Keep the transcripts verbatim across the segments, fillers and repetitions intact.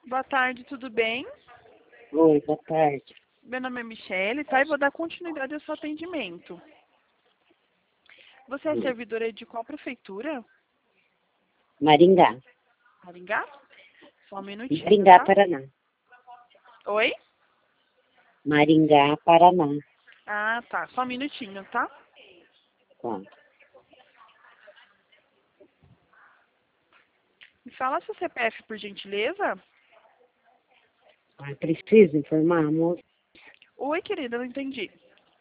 Boa tarde, tudo bem? Oi, boa tarde. Meu nome é Michele, tá? E vou dar continuidade ao seu atendimento. Você é Hum. servidora de qual prefeitura? Maringá. Maringá? Só um minutinho, Maringá, tá? Paraná. Oi? Maringá, Paraná. Ah, tá. Só um minutinho, tá? Pronto. Me fala seu C P F, por gentileza. Ah, precisa informar, moço? Oi, querida, não entendi.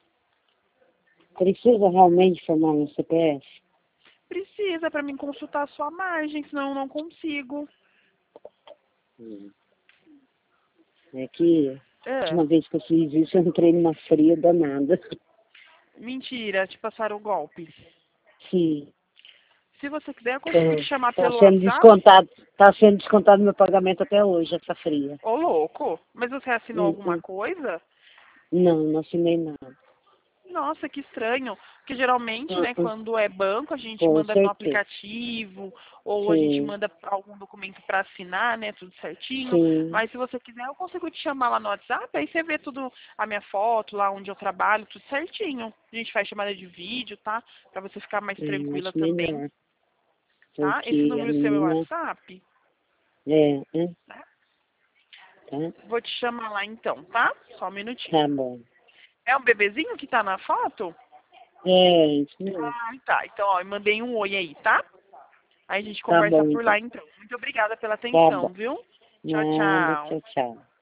Precisa realmente informar meu C P F? Precisa para mim consultar a sua margem, senão eu não consigo. Hum. É que a É. última vez que eu fiz isso, eu entrei numa fria danada. Mentira, te passaram o golpe. Sim. Se você quiser, eu consigo te chamar Tá pelo sendo WhatsApp. descontado, tá sendo descontado meu pagamento até hoje, essa fria. Ô, louco. Mas você assinou Hum, alguma hum. coisa? Não, não assinei nada. Nossa, que estranho. Porque geralmente, Hum, né, hum. quando é banco, a gente Com manda no certeza. aplicativo, ou a gente Sim, manda algum documento para assinar, né, tudo certinho. sim. Mas se você quiser, eu consigo te chamar lá no WhatsApp, aí você vê tudo, a minha foto, lá onde eu trabalho, tudo certinho. A gente faz chamada de vídeo, tá? Pra você ficar mais Hum, tranquila acho também, melhor. tá? Esse Porque a número seu é o menina. WhatsApp? É, é, Né? tá? Vou te chamar lá então, tá? Só um minutinho. Tá bom. É um bebezinho que tá na foto? É, isso mesmo. Ah, tá. Então, ó, eu mandei um oi aí, tá? Aí a gente Tá conversa bom, por lá então. então. Muito obrigada pela Tá bom. atenção, viu? Tchau, Nada, tchau. tchau, tchau.